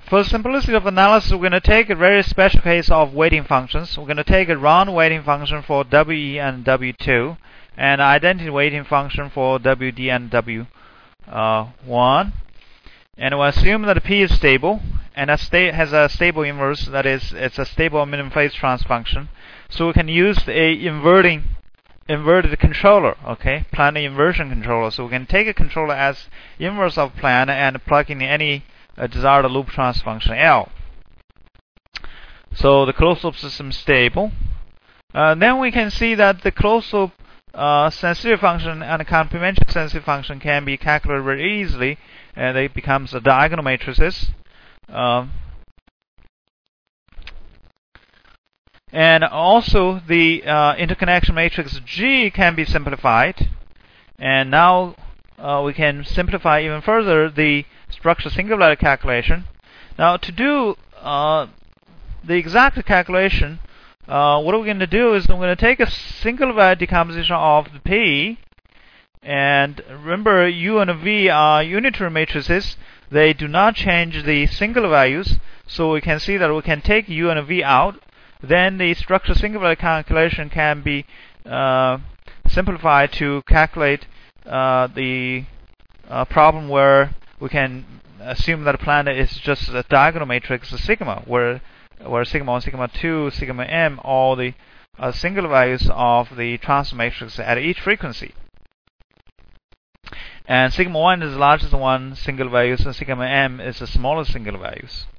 For the simplicity of analysis, we're going to take a very special case of weighting functions. We're going to take a round weighting function for WE and W2, and identity weighting function for WD and W1. And we'll assume that P is stable, and has a stable inverse, that is, it's a stable minimum phase trans function. So we can use a inverted controller, okay, planar inversion controller. So we can take a controller as inverse of planar and plug in any desired loop trans function L. So the closed loop system is stable. Then we can see that the closed loop sensitivity function and the complementary sensitivity function can be calculated very easily, and it becomes a diagonal matrices. And also the interconnection matrix G can be simplified. And now we can simplify even further the structure singularity calculation. Now to do the exact calculation, what we're going to do is we're going to take a single value decomposition of the P. And remember, U and V are unitary matrices. They do not change the single values. So we can see that we can take U and V out. Then the structure singularity calculation can be simplified to calculate the problem where we can assume that a planar is just a diagonal matrix sigma, where sigma 1, sigma 2, sigma m, all the single values of the transfer matrix at each frequency. And sigma 1 is the largest one single values, and sigma m is the smallest single values.